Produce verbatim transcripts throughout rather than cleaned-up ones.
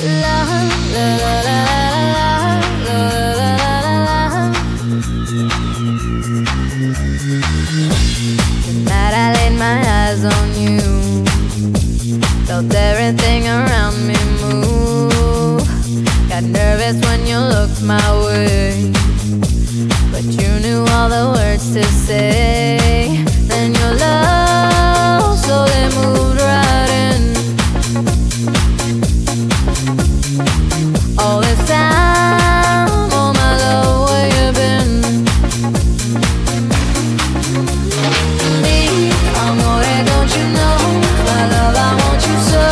La la la la la la la la. Tonight I laid my eyes on you, felt everything around me move. Got nervous when you looked my way, but you knew all the words to say. Then your love slowly moved right in. All this time, oh my love, where you been? Me, amore, don't you know? My love, I want you so.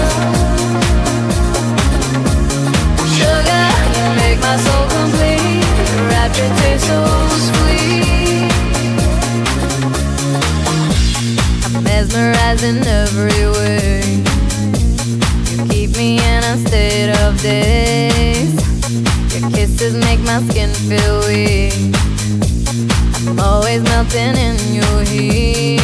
Sugar, you make my soul complete. Your rapture tastes so sweet. I'm mesmerized in every way. You keep me in a state of daze. Your kisses make my skin feel weak. I'm always melting in your heat.